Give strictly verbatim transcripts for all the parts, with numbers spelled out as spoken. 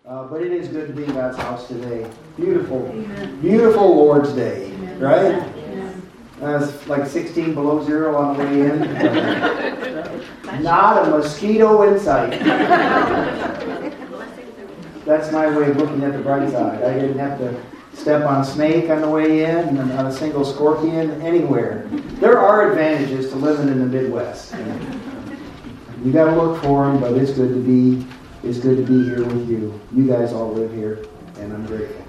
Uh, but it is good to be in God's house today. Beautiful, Amen. Beautiful Lord's Day, Amen. Right? Amen. Uh, it's like sixteen below zero on the way in. Not a mosquito in sight. That's my way of looking at the bright side. I didn't have to step on a snake on the way in, and not a single scorpion anywhere. There are advantages to living in the Midwest. You got to look for them, but it's good to be. It's good to be here with you. You guys all live here, and I'm grateful.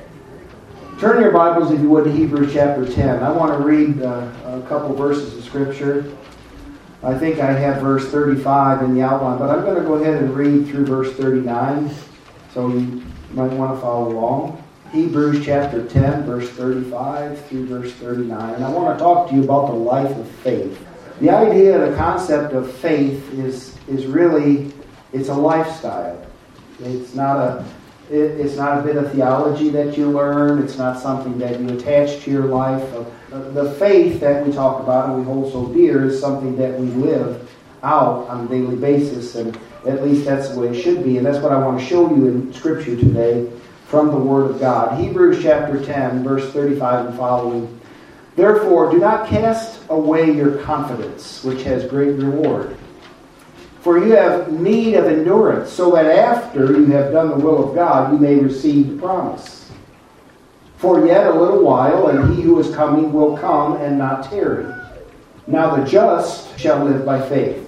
Turn your Bibles, if you would, to Hebrews chapter ten. I want to read uh, a couple verses of Scripture. I think I have verse thirty-five in the outline, but I'm going to go ahead and read through verse thirty-nine, so you might want to follow along. Hebrews chapter ten, verse thirty-five through verse thirty-nine. And I want to talk to you about the life of faith. The idea, the concept of faith is, is really... It's a lifestyle. It's not a it, it's not a bit of theology that you learn. It's not something that you attach to your life. The faith that we talk about and we hold so dear is something that we live out on a daily basis, and at least that's the way it should be. And that's what I want to show you in Scripture today from the Word of God. Hebrews chapter ten, verse thirty-five and following. Therefore, do not cast away your confidence, which has great reward. For you have need of endurance, so that after you have done the will of God, you may receive the promise. For yet a little while, and he who is coming will come and not tarry. Now the just shall live by faith.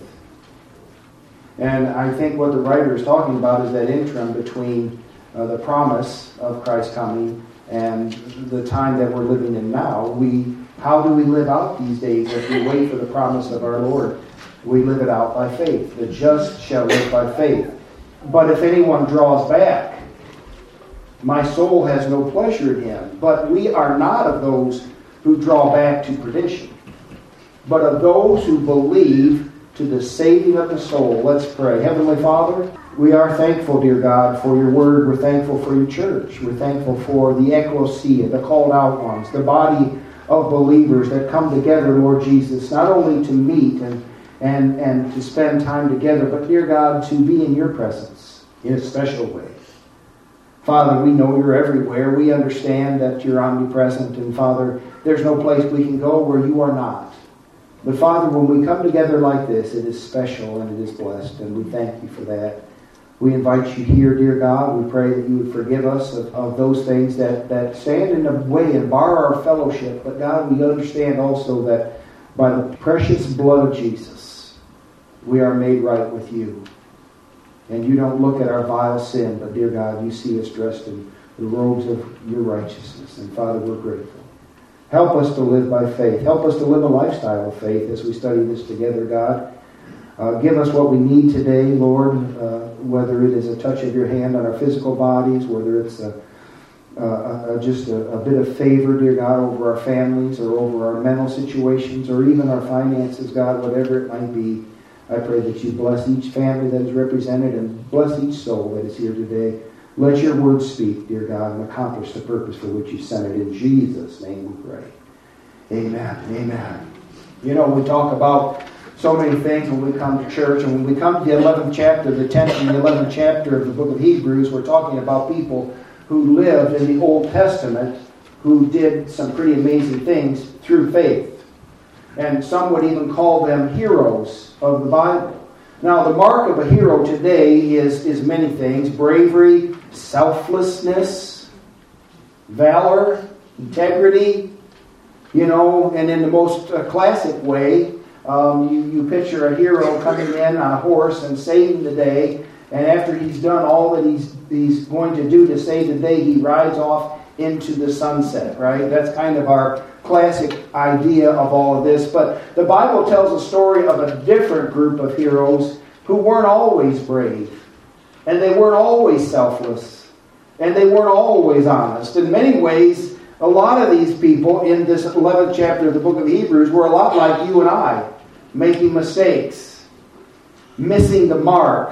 And I think what the writer is talking about is that interim between uh, the promise of Christ coming and the time that we're living in now. We, how do we live out these days as we wait for the promise of our Lord? We live it out by faith. The just shall live by faith. But if anyone draws back, my soul has no pleasure in him. But we are not of those who draw back to perdition, but of those who believe to the saving of the soul. Let's pray. Heavenly Father, we are thankful, dear God, for your word. We're thankful for your church. We're thankful for the ecclesia, the called out ones, the body of believers that come together, Lord Jesus, not only to meet and And, and to spend time together, but dear God, to be in your presence in a special way. Father, we know you're everywhere. We understand that you're omnipresent. And Father, there's no place we can go where you are not. But Father, when we come together like this, it is special and it is blessed. And we thank you for that. We invite you here, dear God. We pray that you would forgive us of, of those things that, that stand in the way and bar our fellowship. But God, we understand also that by the precious blood of Jesus, we are made right with you. And you don't look at our vile sin, but dear God, you see us dressed in the robes of your righteousness. And Father, we're grateful. Help us to live by faith. Help us to live a lifestyle of faith as we study this together, God. Uh, give us what we need today, Lord, uh, whether it is a touch of your hand on our physical bodies, whether it's a, uh, a, just a, a bit of favor, dear God, over our families or over our mental situations or even our finances, God, whatever it might be. I pray that you bless each family that is represented and bless each soul that is here today. Let your word speak, dear God, and accomplish the purpose for which you sent it. In Jesus' name we pray. Amen. Amen. You know, we talk about so many things when we come to church, and when we come to the eleventh chapter, the tenth and the eleventh chapter of the book of Hebrews, we're talking about people who lived in the Old Testament who did some pretty amazing things through faith. And some would even call them heroes of the Bible. Now, the mark of a hero today is, is many things. Bravery, selflessness, valor, integrity. You know, and in the most uh, classic way, um, you, you picture a hero coming in on a horse and saving the day. And after he's done all that he's, he's going to do to save the day, he rides off into the sunset, right? That's kind of our classic idea of all of this. But the Bible tells a story of a different group of heroes who weren't always brave. And they weren't always selfless. And they weren't always honest. In many ways, a lot of these people in this eleventh chapter of the book of Hebrews were a lot like you and I, making mistakes, missing the mark,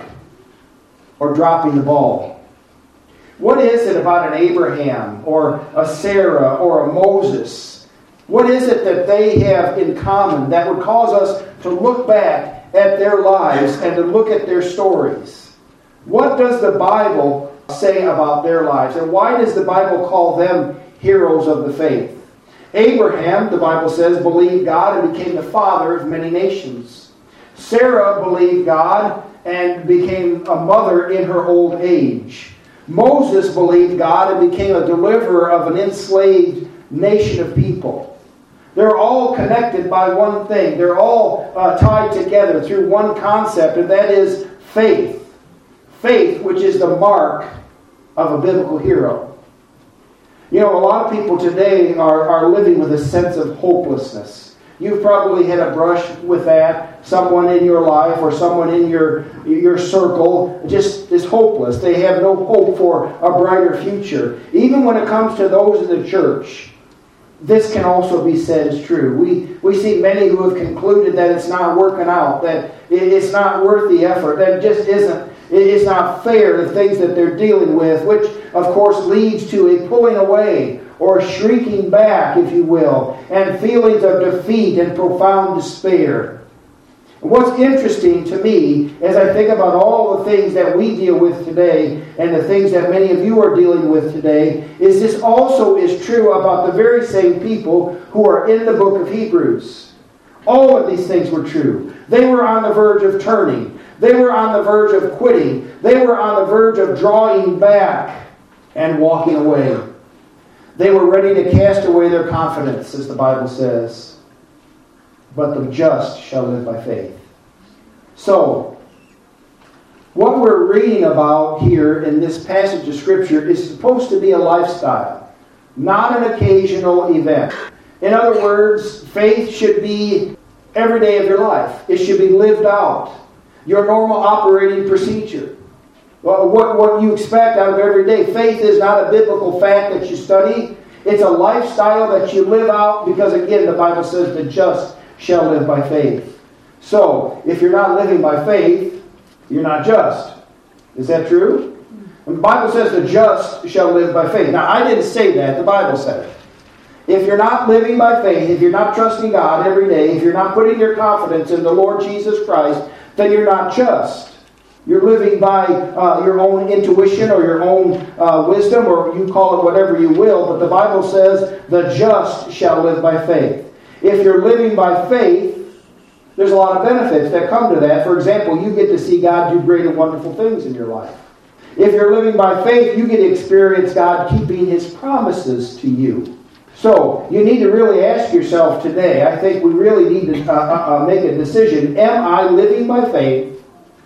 or dropping the ball. What is it about an Abraham or a Sarah or a Moses? What is it that they have in common that would cause us to look back at their lives and to look at their stories? What does the Bible say about their lives? And why does the Bible call them heroes of the faith? Abraham, the Bible says, believed God and became the father of many nations. Sarah believed God and became a mother in her old age. Moses believed God and became a deliverer of an enslaved nation of people. They're all connected by one thing. They're all uh, tied together through one concept, and that is faith. Faith, which is the mark of a biblical hero. You know, a lot of people today are, are living with a sense of hopelessness. You've probably had a brush with that. Someone in your life or someone in your, your circle just is hopeless. They have no hope for a brighter future. Even when it comes to those in the church, this can also be said is true. We, we see many who have concluded that it's not working out, that it's not worth the effort, that it just isn't. It's not fair, the things that they're dealing with, which, of course, leads to a pulling away or shrinking back, if you will, and feelings of defeat and profound despair. And what's interesting to me, as I think about all the things that we deal with today and the things that many of you are dealing with today, is this also is true about the very same people who are in the book of Hebrews. All of these things were true. They were on the verge of turning. They were on the verge of quitting. They were on the verge of drawing back and walking away. They were ready to cast away their confidence, as the Bible says. But the just shall live by faith. So, what we're reading about here in this passage of Scripture is supposed to be a lifestyle, not an occasional event. In other words, faith should be every day of your life. It should be lived out. Your normal operating procedure. Well, what, what you expect out of every day. Faith is not a biblical fact that you study. It's a lifestyle that you live out because, again, the Bible says the just shall live by faith. So, if you're not living by faith, you're not just. Is that true? And the Bible says the just shall live by faith. Now, I didn't say that. The Bible said it. If you're not living by faith, if you're not trusting God every day, if you're not putting your confidence in the Lord Jesus Christ, then you're not just. You're living by uh, your own intuition or your own uh, wisdom, or you call it whatever you will, but the Bible says the just shall live by faith. If you're living by faith, there's a lot of benefits that come to that. For example, you get to see God do great and wonderful things in your life. If you're living by faith, you get to experience God keeping His promises to you. So, you need to really ask yourself today, I think we really need to uh, uh, make a decision. Am I living by faith?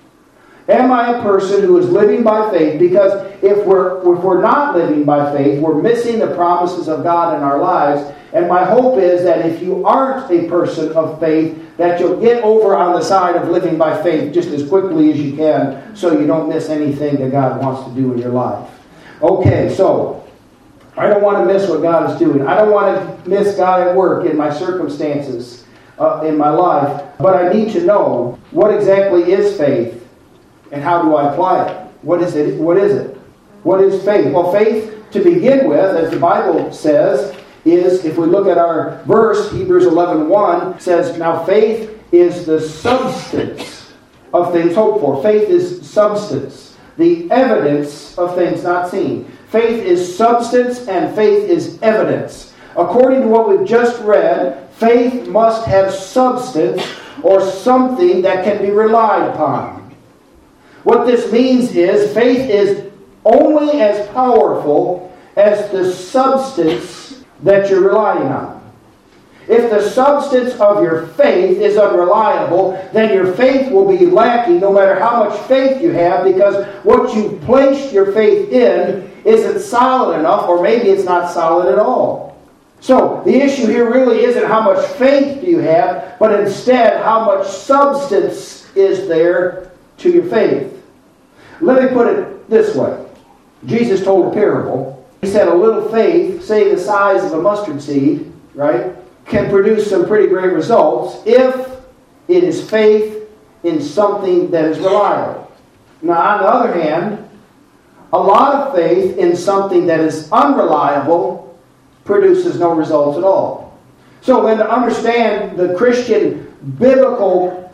Am I a person who is living by faith? Because if we're, if we're not living by faith, we're missing the promises of God in our lives. And my hope is that if you aren't a person of faith, that you'll get over on the side of living by faith just as quickly as you can so you don't miss anything that God wants to do in your life. Okay, so I don't want to miss what God is doing. I don't want to miss God at work in my circumstances uh, in my life. But I need to know what exactly is faith and how do I apply it. What is it? What is it? What is faith? Well, faith, to begin with, as the Bible says, is, if we look at our verse, Hebrews eleven one, says, now faith is the substance of things hoped for. Faith is substance, the evidence of things not seen. Faith is substance and faith is evidence. According to what we've just read, faith must have substance or something that can be relied upon. What this means is faith is only as powerful as the substance that you're relying on. If the substance of your faith is unreliable, then your faith will be lacking no matter how much faith you have, because what you placed your faith in isn't solid enough, or maybe it's not solid at all. So, the issue here really isn't how much faith do you have, but instead how much substance is there to your faith. Let me put it this way. Jesus told a parable. He said a little faith, say the size of a mustard seed, right, can produce some pretty great results if it is faith in something that is reliable. Now, on the other hand, a lot of faith in something that is unreliable produces no results at all. So then, to understand the Christian biblical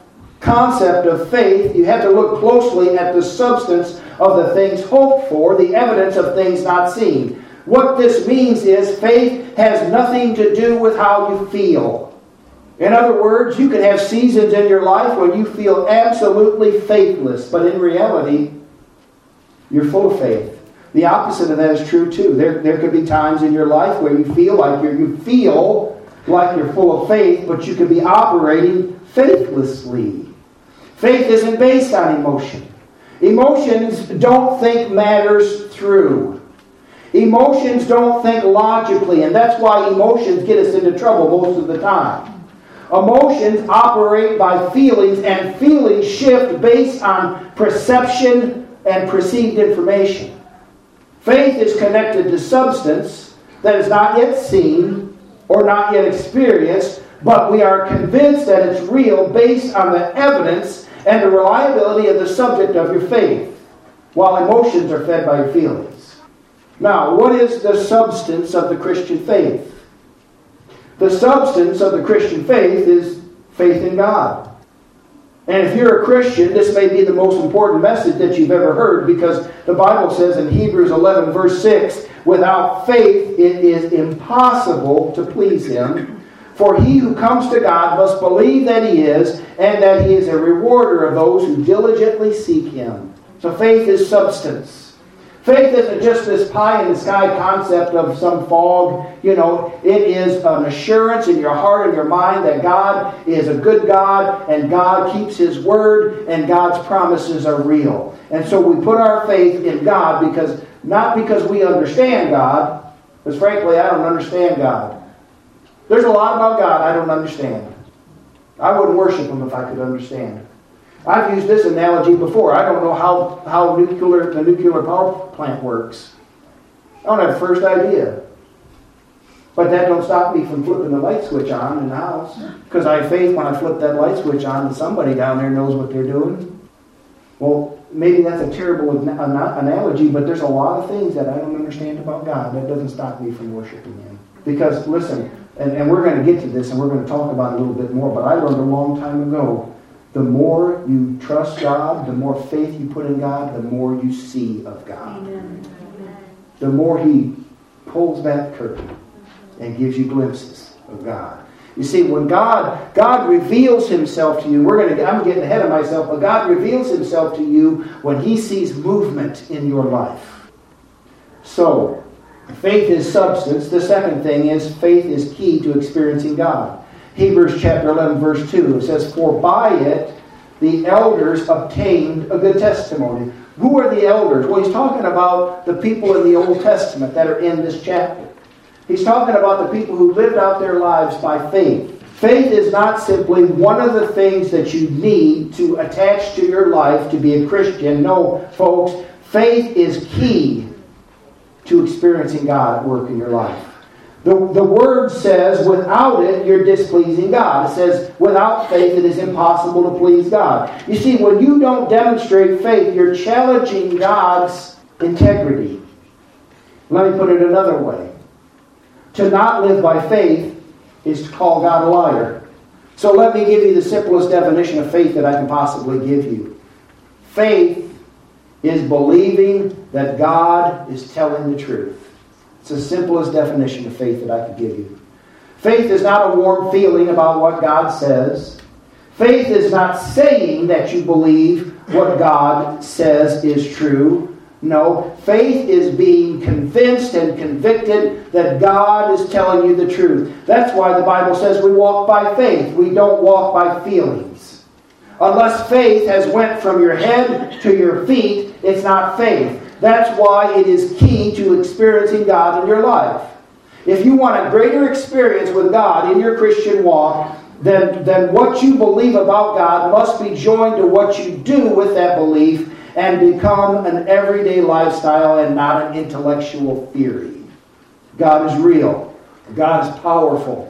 concept of faith, you have to look closely at the substance of the things hoped for, the evidence of things not seen. What this means is faith has nothing to do with how you feel. In other words, you can have seasons in your life when you feel absolutely faithless, but in reality, you're full of faith. The opposite of that is true too. There, there could be times in your life where you feel like you're, you feel like you're full of faith, but you could be operating faithlessly. Faith isn't based on emotion. Emotions don't think matters through. Emotions don't think logically, and that's why emotions get us into trouble most of the time. Emotions operate by feelings, and feelings shift based on perception and perceived information. Faith is connected to substance that is not yet seen or not yet experienced, but we are convinced that it's real based on the evidence and the reliability of the subject of your faith, while emotions are fed by your feelings. Now, what is the substance of the Christian faith? The substance of the Christian faith is faith in God. And if you're a Christian, this may be the most important message that you've ever heard, because the Bible says in Hebrews eleven verse six, without faith it is impossible to please Him. For he who comes to God must believe that He is, and that He is a rewarder of those who diligently seek Him. So faith is substance. Faith isn't just this pie-in-the-sky concept of some fog. You know, it is an assurance in your heart and your mind that God is a good God, and God keeps His word, and God's promises are real. And so we put our faith in God, because not because we understand God, because frankly, I don't understand God. There's a lot about God I don't understand. I wouldn't worship Him if I could understand. I've used this analogy before. I don't know how, how nuclear the nuclear power plant works. I don't have the first idea. But that don't stop me from flipping the light switch on in the house. Because I have faith when I flip that light switch on that somebody down there knows what they're doing. Well, maybe that's a terrible an- analogy, but there's a lot of things that I don't understand about God. That doesn't stop me from worshiping Him. Because, listen, and, and we're going to get to this, and we're going to talk about it a little bit more, but I learned a long time ago, the more you trust God, the more faith you put in God, the more you see of God. Amen. The more He pulls that curtain and gives you glimpses of God. You see, when God God reveals Himself to you, we're going to. I'm getting ahead of myself, but God reveals Himself to you when He sees movement in your life. So, faith is substance. The second thing is faith is key to experiencing God. Hebrews chapter eleven verse two, it says, for by it the elders obtained a good testimony. Who are the elders? Well, he's talking about the people in the Old Testament that are in this chapter. He's talking about the people who lived out their lives by faith. Faith is not simply one of the things that you need to attach to your life to be a Christian. No, folks, faith is key to experiencing God at work in your life. The, the Word says, without it, you're displeasing God. It says, without faith, it is impossible to please God. You see, when you don't demonstrate faith, you're challenging God's integrity. Let me put it another way. To not live by faith is to call God a liar. So let me give you the simplest definition of faith that I can possibly give you. Faith is believing that God is telling the truth. It's the simplest definition of faith that I could give you. Faith is not a warm feeling about what God says. Faith is not saying that you believe what God says is true. No, faith is being convinced and convicted that God is telling you the truth. That's why the Bible says we walk by faith. We don't walk by feelings. Unless faith has went from your head to your feet, it's not faith. That's why it is key to experiencing God in your life. If you want a greater experience with God in your Christian walk, then, then what you believe about God must be joined to what you do with that belief and become an everyday lifestyle and not an intellectual theory. God is real. God is powerful.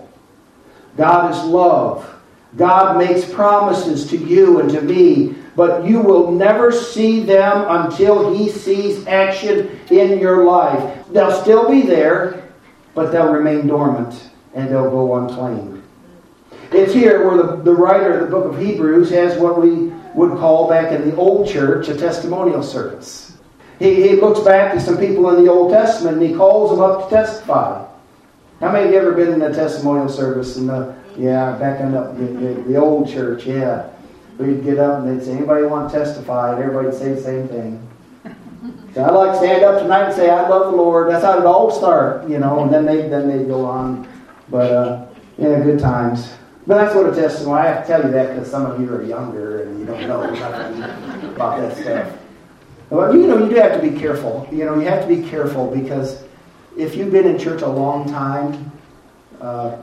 God is love. God makes promises to you and to me, but you will never see them until He sees action in your life. They'll still be there, but they'll remain dormant and they'll go unclaimed. It's here where the, the writer of the book of Hebrews has what we would call back in the old church a testimonial service. He, he looks back to some people in the Old Testament and he calls them up to testify. How many of you ever been in a testimonial service? In the, yeah, back in the, the, the old church, yeah. We'd get up and they'd say, anybody want to testify? And everybody would say the same thing. So I'd like to stand up tonight and say, I love the Lord. That's how it all start, you know, and then they then they go on. But, uh, yeah, good times. But that's what a testimony, I have to tell you that because some of you are younger and you don't know nothing about that stuff. But, you know, you do have to be careful. You know, you have to be careful because if you've been in church a long time, uh,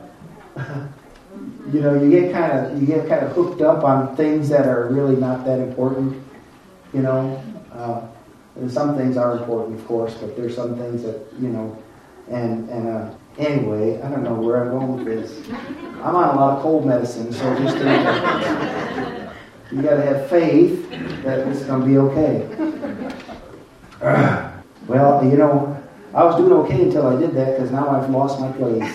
you know, you get kind of you get kind of hooked up on things that are really not that important. You know, uh, and some things are important, of course, but there's some things that you know. And and uh, anyway, I don't know where I'm going with this. I'm on a lot of cold medicine, so just uh, you got to have faith that it's going to be okay. Uh, well, you know. I was doing okay until I did that because now I've lost my place.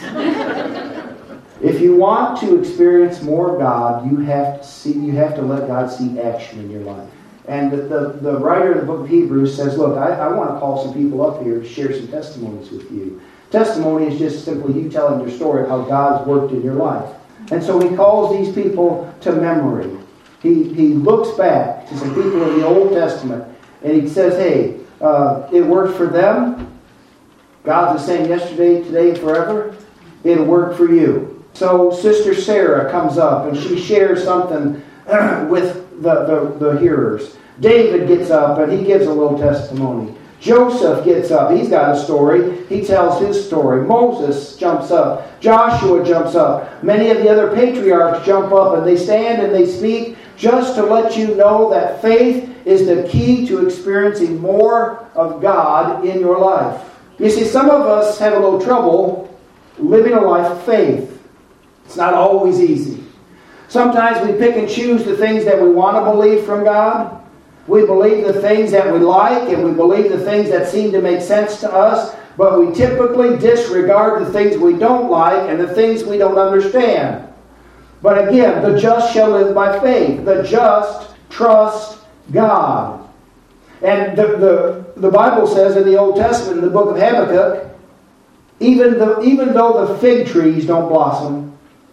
If you want to experience more of God, you have to see. You have to let God see action in your life. And the, the, the writer of the book of Hebrews says, look, I, I want to call some people up here to share some testimonies with you. Testimony is just simply you telling your story of how God's worked in your life. And so he calls these people to memory. He, he looks back to some people in the Old Testament and he says, hey, uh, it worked for them. God's the same yesterday, today, and forever. It'll work for you. So Sister Sarah comes up and she shares something with the, the, the hearers. David gets up and he gives a little testimony. Joseph gets up. He's got a story. He tells his story. Moses jumps up. Joshua jumps up. Many of the other patriarchs jump up and they stand and they speak just to let you know that faith is the key to experiencing more of God in your life. You see, some of us have a little trouble living a life of faith. It's not always easy. Sometimes we pick and choose the things that we want to believe from God. We believe the things that we like and we believe the things that seem to make sense to us, but we typically disregard the things we don't like and the things we don't understand. But again, the just shall live by faith. The just trust God. And the, the, the Bible says in the Old Testament, in the book of Habakkuk, even, the, even though the fig trees don't blossom,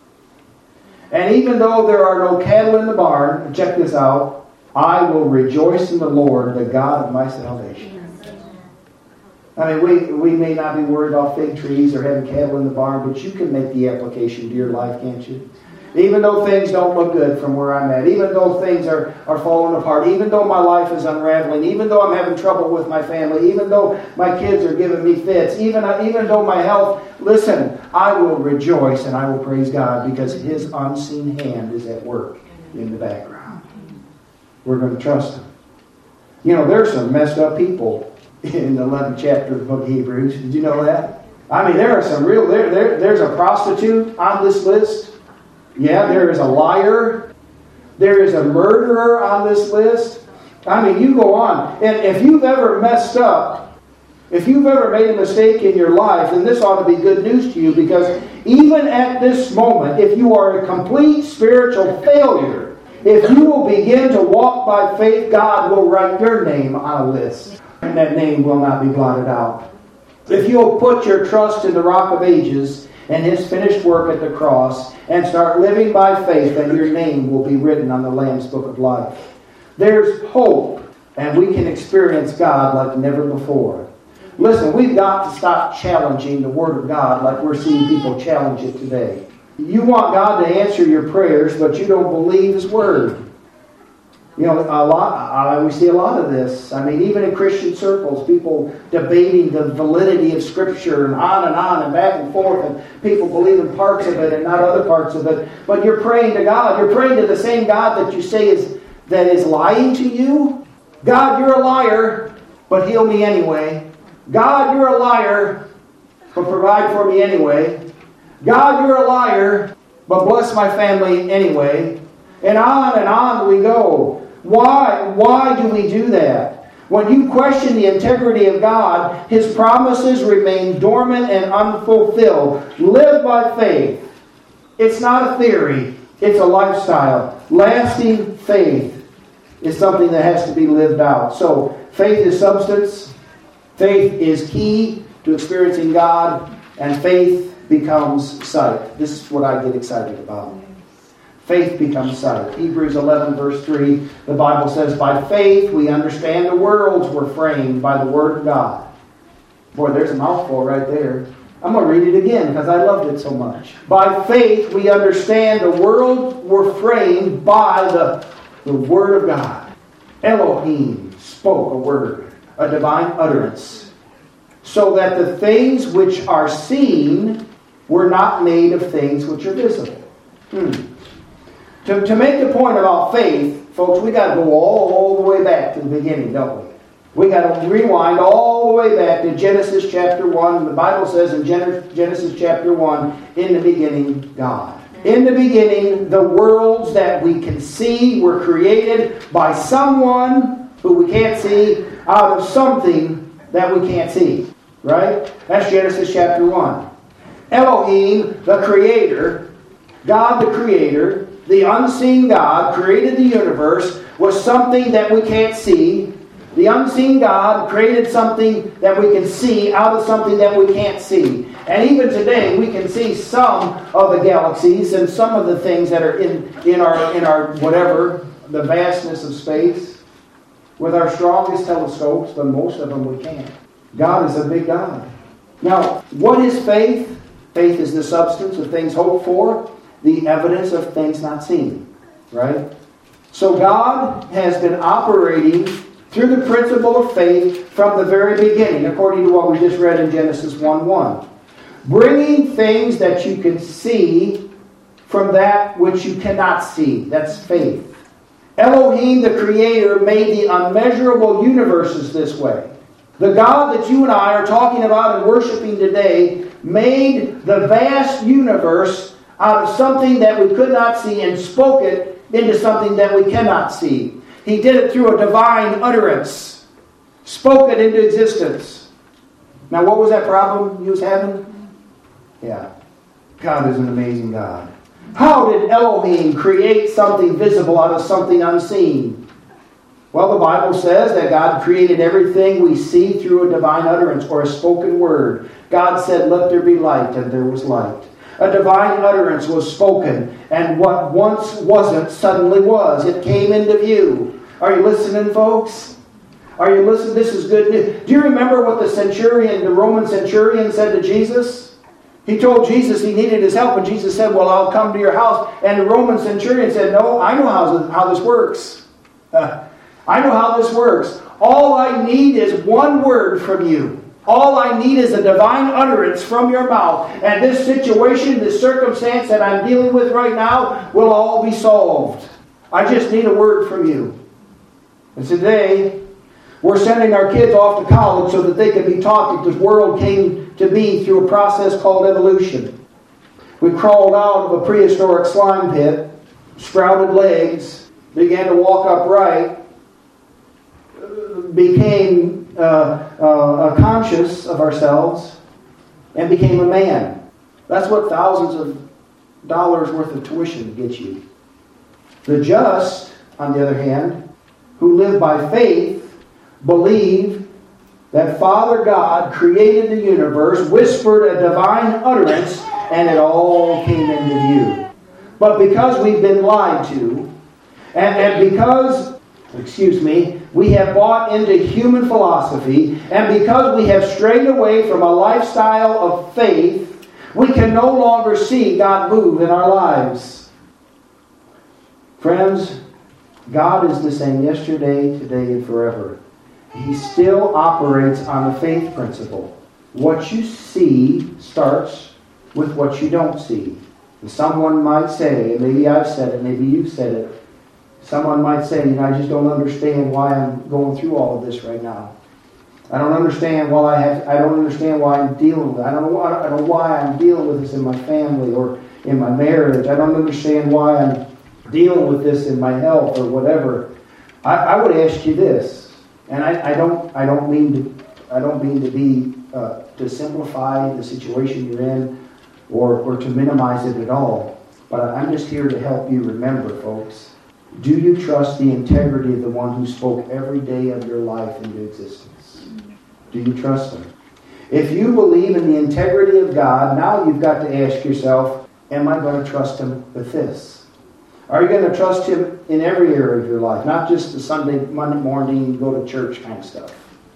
and even though there are no cattle in the barn, check this out, I will rejoice in the Lord, the God of my salvation. I mean, we, we may not be worried about fig trees or having cattle in the barn, but you can make the application to your life, can't you? Even though things don't look good from where I'm at, even though things are, are falling apart, even though my life is unraveling, even though I'm having trouble with my family, even though my kids are giving me fits, even, even though my health, listen, I will rejoice and I will praise God because His unseen hand is at work in the background. We're going to trust Him. You know, there's some messed up people in the eleventh chapter of the book of Hebrews. Did you know that? I mean, there are some real, there, there, there's a prostitute on this list. Yeah, there is a liar. There is a murderer on this list. I mean, you go on. And if you've ever messed up, if you've ever made a mistake in your life, then this ought to be good news to you because even at this moment, if you are a complete spiritual failure, if you will begin to walk by faith, God will write your name on a list. And that name will not be blotted out. If you'll put your trust in the Rock of Ages and His finished work at the cross and start living by faith, then your name will be written on the Lamb's Book of Life. There's hope, and we can experience God like never before. Listen, we've got to stop challenging the Word of God like we're seeing people challenge it today. You want God to answer your prayers, but you don't believe His Word. You know, a lot. I, we see a lot of this. I mean, even in Christian circles, people debating the validity of Scripture and on and on and back and forth, and people believe in parts of it and not other parts of it. But you're praying to God. You're praying to the same God that you say is that is lying to you. God, you're a liar, but heal me anyway. God, you're a liar, but provide for me anyway. God, you're a liar, but bless my family anyway. And on and on we go. Why? Why do we do that? When you question the integrity of God, His promises remain dormant and unfulfilled. Live by faith. It's not a theory. It's a lifestyle. Lasting faith is something that has to be lived out. So, faith is substance. Faith is key to experiencing God. And faith becomes sight. This is what I get excited about. Faith becomes sight. Hebrews eleven verse three, the Bible says, by faith we understand the worlds were framed by the Word of God. Boy, there's a mouthful right there. I'm going to read it again because I loved it so much. By faith we understand the worlds were framed by the, the Word of God. Elohim spoke a word, a divine utterance, so that the things which are seen were not made of things which are visible. Hmm. To, to make the point about faith, folks, we got to go all, all the way back to the beginning, don't we? We got to rewind all the way back to Genesis chapter one. The Bible says in Genesis chapter one, in the beginning, God. In the beginning, the worlds that we can see were created by someone who we can't see out of something that we can't see. Right? That's Genesis chapter one. Elohim, the Creator, God the Creator, the unseen God, created the universe, was something that we can't see. The unseen God created something that we can see out of something that we can't see. And even today, we can see some of the galaxies and some of the things that are in, in our in our whatever, the vastness of space, with our strongest telescopes, but most of them we can't. God is a big God. Now, what is faith? Faith is the substance of things hoped for, the evidence of things not seen. Right? So God has been operating through the principle of faith from the very beginning, according to what we just read in Genesis one one. Bringing things that you can see from that which you cannot see. That's faith. Elohim, the Creator, made the unmeasurable universes this way. The God that you and I are talking about and worshiping today made the vast universe out of something that we could not see and spoke it into something that we cannot see. He did it through a divine utterance. Spoke it into existence. Now, what was that problem he was having? Yeah. God is an amazing God. How did Elohim create something visible out of something unseen? Well, the Bible says that God created everything we see through a divine utterance or a spoken word. God said, "Let there be light," and there was light. A divine utterance was spoken, and what once wasn't suddenly was. It came into view. Are you listening, folks? Are you listening? This is good news. Do you remember what the centurion, the Roman centurion, said to Jesus? He told Jesus he needed his help, and Jesus said, "Well, I'll come to your house." And the Roman centurion said, "No, I know how, how this works. Uh, I know how this works. All I need is one word from you. All I need is a divine utterance from your mouth. And this situation, this circumstance that I'm dealing with right now will all be solved. I just need a word from you." And today, we're sending our kids off to college so that they can be taught that this world came to be through a process called evolution. We crawled out of a prehistoric slime pit, sprouted legs, began to walk upright, became uh, uh, conscious of ourselves, and became a man. That's what thousands of dollars worth of tuition gets you. The just, on the other hand, who live by faith, believe that Father God created the universe, whispered a divine utterance, and it all came into view. But because we've been lied to, and, and because, excuse me, we have bought into human philosophy, and because we have strayed away from a lifestyle of faith, we can no longer see God move in our lives. Friends, God is the same yesterday, today, and forever. He still operates on the faith principle. What you see starts with what you don't see. And someone might say, and maybe I've said it, maybe you've said it, someone might say, you know, I just don't understand why I'm going through all of this right now. I don't understand why I have. I don't understand why I'm dealing with it. I don't know. I don't know why I'm dealing with this in my family or in my marriage. I don't understand why I'm dealing with this in my health or whatever. I, I would ask you this, and I, I don't. I don't mean to. I don't mean to be uh, to simplify the situation you're in, or or to minimize it at all. But I'm just here to help you remember, folks. Do you trust the integrity of the one who spoke every day of your life into existence? Do you trust him? If you believe in the integrity of God, now you've got to ask yourself, am I going to trust him with this? Are you going to trust him in every area of your life? Not just the Sunday, Monday morning, go to church kind of stuff.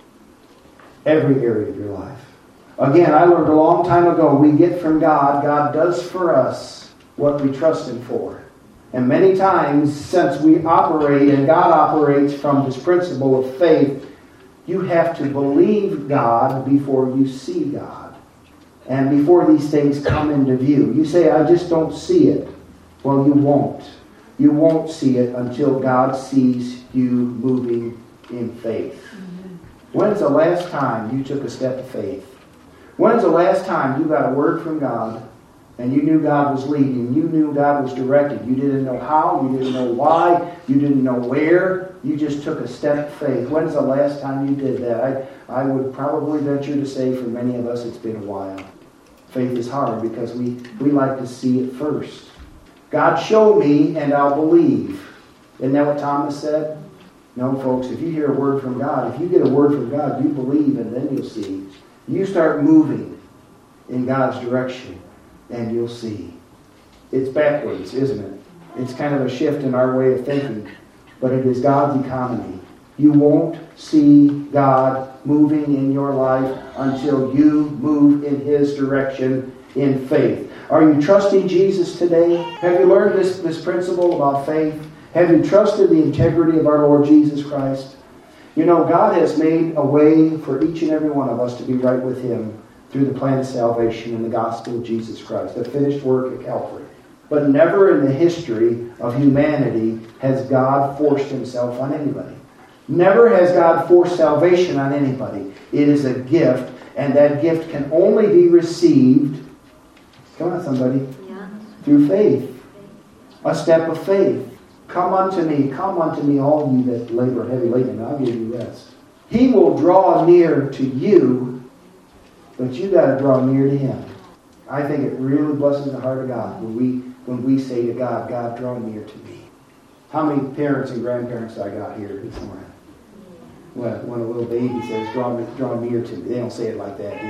Every area of your life. Again, I learned a long time ago, we get from God, God does for us what we trust him for. And many times, since we operate, and God operates from this principle of faith, you have to believe God before you see God. And before these things come into view. You say, I just don't see it. Well, you won't. You won't see it until God sees you moving in faith. Mm-hmm. When's the last time you took a step of faith? When's the last time you got a word from God and you knew God was leading, you knew God was directing? You didn't know how, you didn't know why, you didn't know where. You just took a step of faith. When's the last time you did that? I, I would probably venture to say for many of us it's been a while. Faith is hard because we, we like to see it first. God, show me and I'll believe. Isn't that what Thomas said? No, folks, if you hear a word from God, if you get a word from God, you believe and then you'll see. You start moving in God's direction and you'll see. It's backwards, isn't it? It's kind of a shift in our way of thinking, but it is God's economy. You won't see God moving in your life until you move in his direction in faith. Are you trusting Jesus today? Have you learned this, this principle about faith? Have you trusted the integrity of our Lord Jesus Christ? You know, God has made a way for each and every one of us to be right with him through the plan of salvation in the gospel of Jesus Christ, the finished work at Calvary. But never in the history of humanity has God forced himself on anybody. Never has God forced salvation on anybody. It is a gift, and that gift can only be received, come on somebody, yeah. through faith. A step of faith. Come unto me, come unto me, all you that labor heavy laden, and I'll give you rest. He will draw near to you, but you got to draw near to him. I think it really blesses the heart of God when we when we say to God, God, draw near to me. How many parents and grandparents I got here this morning? Well, when a little baby says, draw, draw near to me. They don't say it like that, do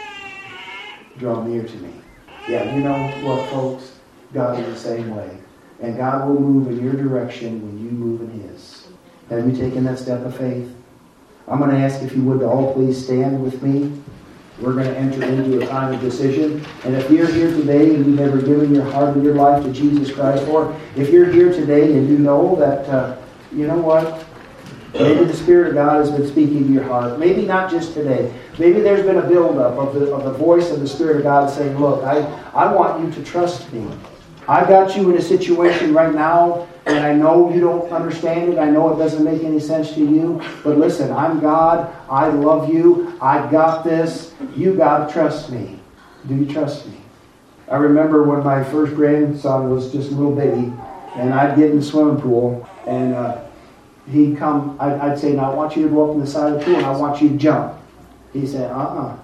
they? Draw near to me. Yeah, you know what, folks? God is the same way. And God will move in your direction when you move in his. Have you taken that step of faith? I'm going to ask if you would all please stand with me. We're going to enter into a time of decision. And if you're here today and you've never given your heart and your life to Jesus Christ, or if you're here today and you know that, uh, you know what, maybe the Spirit of God has been speaking to your heart. Maybe not just today. Maybe there's been a buildup of the, of the voice of the Spirit of God saying, look, I, I want you to trust me. I've got you in a situation right now, and I know you don't understand it. I know it doesn't make any sense to you. But listen, I'm God. I love you. I got this. You got to trust me. Do you trust me? I remember when my first grandson was just a little baby, and I'd get in the swimming pool, and uh, he'd come. I'd, I'd say, now I want you to go up on the side of the pool, and I want you to jump. He said, uh-uh.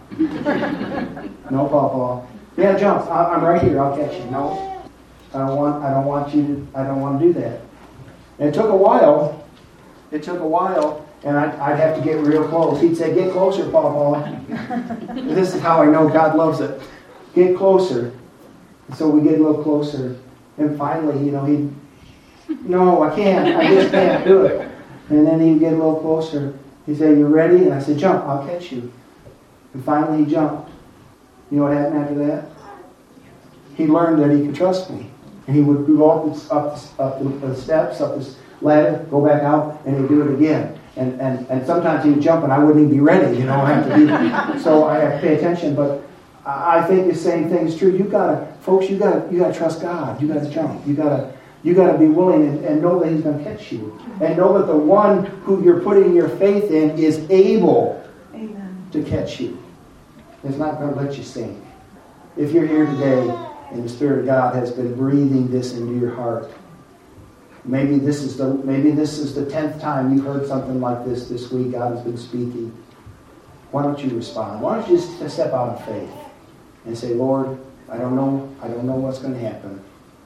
No, Papa. Yeah, jump. I, I'm right here. I'll catch you. No. I don't want. I don't want you to. I don't want to do that. And it took a while. It took a while, and I'd, I'd have to get real close. He'd say, "Get closer, Papa." This is how I know God loves it. Get closer. And so we get a little closer, and finally, you know, he'd, "No, I can't. I just can't do it." And then he'd get a little closer. He'd say, "You ready?" And I said, "Jump. I'll catch you." And finally, he jumped. You know what happened after that? He learned that he could trust me. And he would go up, this, up, this, up the steps, up this ladder, go back out, and he'd do it again. And, and, and sometimes he'd jump and I wouldn't even be ready, you know. I have to be, so I have to pay attention. But I think the same thing is true. You gotta, folks, you gotta, you gotta trust God. You gotta jump. You gotta, you gotta be willing and, and know that He's going to catch you, and know that the one who you're putting your faith in is able Amen. To catch you. It's not going to let you sink. If you're here today, and the Spirit of God has been breathing this into your heart. Maybe this is the maybe this is the tenth time you've heard something like this this week. God has been speaking. Why don't you respond? Why don't you just step out in faith and say, Lord, I don't know, I don't know what's going to happen,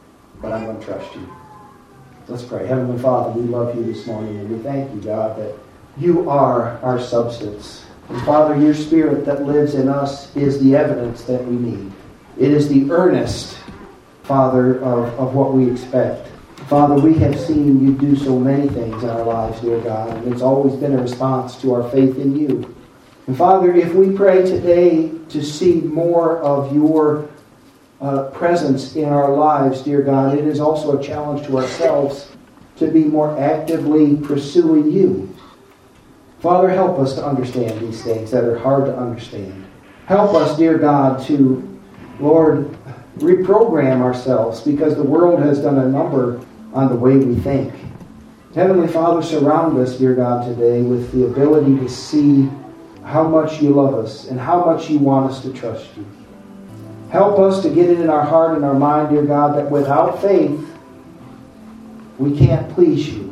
but I'm going to trust you. Let's pray. Heavenly Father, we love you this morning, and we thank you, God, that you are our substance. And Father, your Spirit that lives in us is the evidence that we need. It is the earnest, Father, of, of what we expect. Father, we have seen you do so many things in our lives, dear God, and it's always been a response to our faith in you. And Father, if we pray today to see more of your uh, presence in our lives, dear God, it is also a challenge to ourselves to be more actively pursuing you. Father, help us to understand these things that are hard to understand. Help us, dear God, to, Lord, reprogram ourselves, because the world has done a number on the way we think. Heavenly Father, surround us, dear God, today with the ability to see how much you love us and how much you want us to trust you. Help us to get it in our heart and our mind, dear God, that without faith, we can't please you.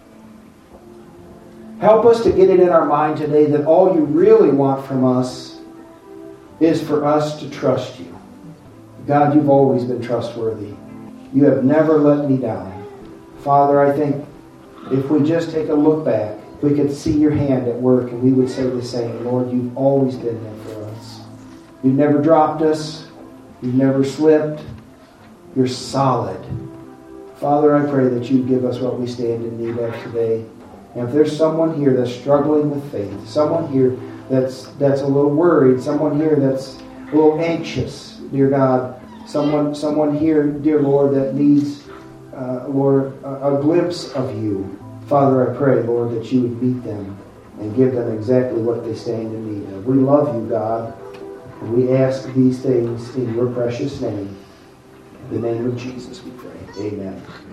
Help us to get it in our mind today that all you really want from us is for us to trust you. God, you've always been trustworthy. You have never let me down. Father, I think if we just take a look back, we could see your hand at work and we would say the same. Lord, you've always been there for us. You've never dropped us. You've never slipped. You're solid. Father, I pray that you give us what we stand in need of today. And if there's someone here that's struggling with faith, someone here that's that's a little worried, someone here that's a little anxious, dear God, someone someone here, dear Lord, that needs, uh, Lord, a, a glimpse of you. Father, I pray, Lord, that you would meet them and give them exactly what they stand in need of. We love you, God, and we ask these things in your precious name. In the name of Jesus we pray. Amen.